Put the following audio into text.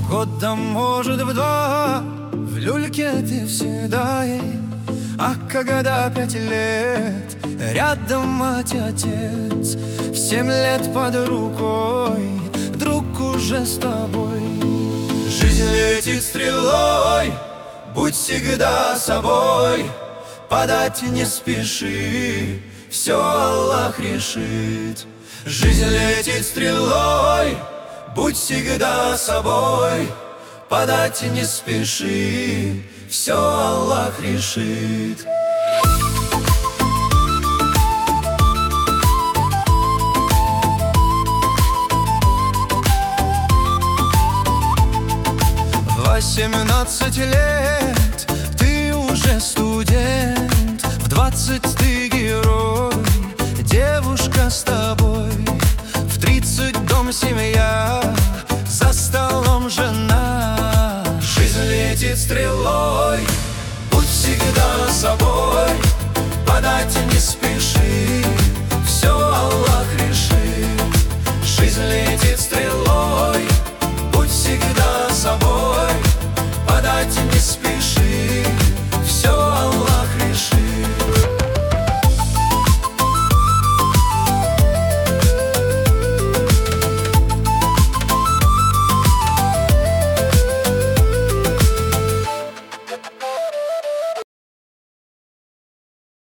год, да может в два, в люльке ты всегда ей. А когда 5 лет, рядом мать и отец, в 7 лет под рукой, друг уже с тобой. Жизнь летит стрелой, будь всегда собой, подать не спеши, все Аллах решит. Жизнь летит стрелой, будь всегда собой, подать не спеши, все Аллах решит. В 18 лет ты уже студент, в 20 ты герой, девушка с тобой, в 30 дом, семья, за столом жена. Жизнь летит стрелой, будь всегда собой, подать не спеши,